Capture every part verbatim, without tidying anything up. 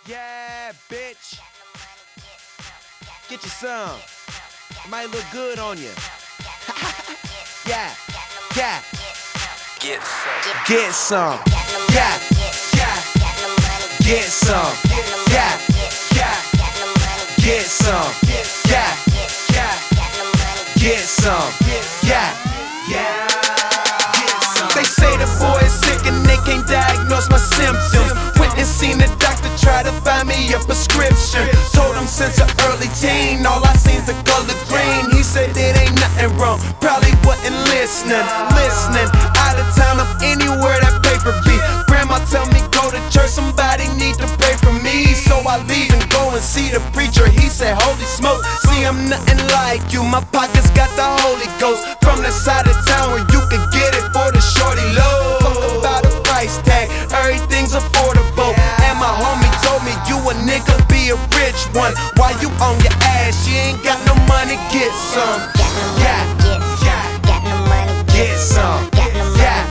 Yeah, bitch. Get you some. It might look good on you. Yeah, yeah. Get some. Get some. Yeah, yeah. Get some. Yeah, yeah. Get some. Yeah, yeah. Get some. Yeah, yeah. They say the boy is sick and they can't diagnose my symptoms. Went and seen the doctor try to find me a prescription. Told him since an early teen all I seen's the color green. He said it ain't nothing wrong, probably wasn't listening. Listening, out of town, I'm anywhere that paper be. Grandma tell me go to church, somebody need to pray for me. So I leave and go and see the preacher. He said holy smoke, see I'm nothing like you. My pockets got the Holy Ghost. From the side of town where you can get it for the shorty low. Talk about a price tag, everything's affordable. And my homie told me you a nigga be a rich one. Why you on your ass, you ain't got no money, get some. Yeah, yeah, got no money, get some. got no money, Yeah,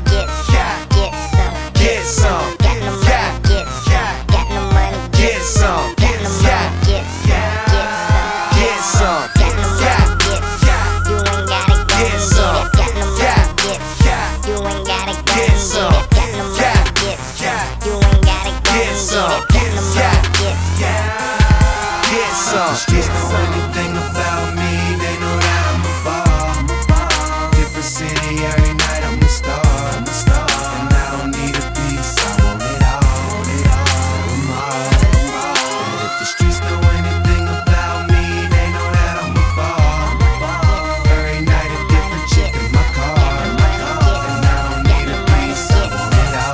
get some, get some. got no money, Yeah, get some, got no money, get some. got no money, Yeah, get some, get some. got no money, Yeah, get some, you ain't gotta go get and some. get it, got no money, Yeah, get yeah. some, you ain't gotta go Get and some. get it, got no money, Yeah, get yeah. some, you ain't gotta go Get and some. get it, got no Yeah, money, get some. get some. The streets know anything about me, they know that I'm a ball. Different city, every night I'm a star. I'm a star. And I don't need a piece, I want it all. It all. I'm all. And if the streets know anything about me, they know that I'm a ball. Every night a different chick in my car. And I don't need a piece, I want it all.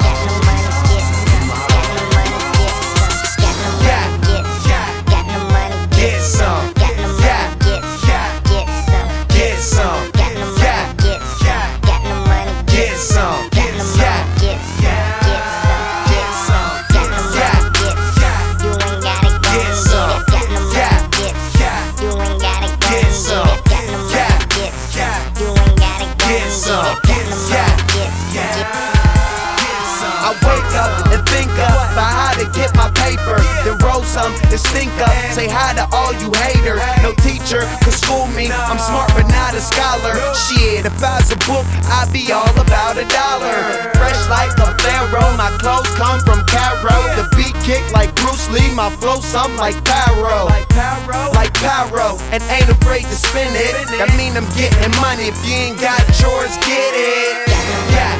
Yeah, yeah. Get some. Yeah, yeah. Get some. Yeah, yeah. Get some. Yeah, yeah. Get some. Yeah, yeah. Get some. Yeah, yeah. Get some. Yeah, yeah. Get some. Yeah, yeah. I wake up and think about how to get my paper. Then roll some and stink up. Say hi to all you haters. No teacher could school me. I'm smart but not a scholar. Shit, if I was a book, I'd be all about a dollar. Fresh like a pharaoh. My clothes come from Cairo. The beat kick like Bruce Lee. My flow something like Pyro. Like Pyro. And ain't afraid to spin it. That mean I'm getting money. If you ain't got yours, get it. Yeah,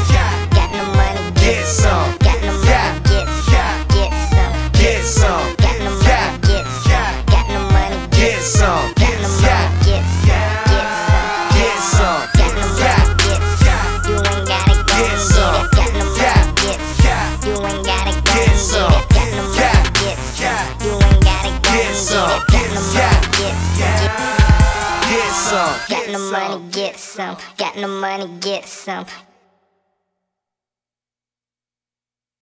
get some. Yeah, yeah. Get some. Yeah, yeah. Get some. Yeah, get some. Yeah, get some. Yeah, yeah. Get some. Yeah, yeah. Get some. Yeah, yeah. Get some. Got no money, get some. Got no money, get some.